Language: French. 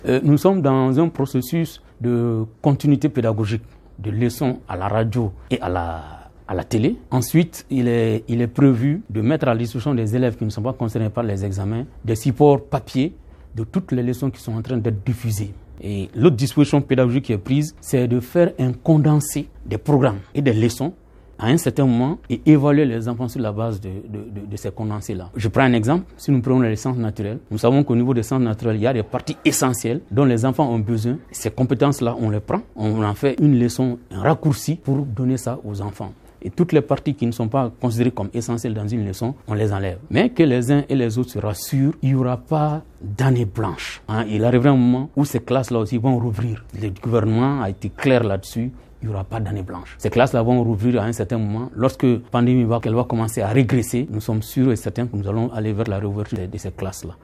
Nous sommes dans un processus de continuité pédagogique, de leçons à la radio et à la télé. Ensuite, il est prévu de mettre à la disposition des élèves qui ne sont pas concernés par les examens des supports papier de toutes les leçons qui sont en train d'être diffusées. Et l'autre disposition pédagogique qui est prise, c'est de faire un condensé des programmes et des leçons à un certain moment et évaluer les enfants sur la base de ces condensés-là. Je prends un exemple. Si nous prenons les sciences naturelles, nous savons qu'au niveau des sciences naturelles, il y a des parties essentielles dont les enfants ont besoin. Ces compétences-là, on les prend, on en fait une leçon, un raccourci pour donner ça aux enfants. Et toutes les parties qui ne sont pas considérées comme essentielles dans une leçon, on les enlève. Mais que les uns et les autres se rassurent, il n'y aura pas d'année blanche. Il arrivera un moment où ces classes-là aussi vont rouvrir. Le gouvernement a été clair là-dessus. Il n'y aura pas d'année blanche. Ces classes-là vont rouvrir à un certain moment. Lorsque la pandémie va commencer à régresser, nous sommes sûrs et certains que nous allons aller vers la réouverture de ces classes-là.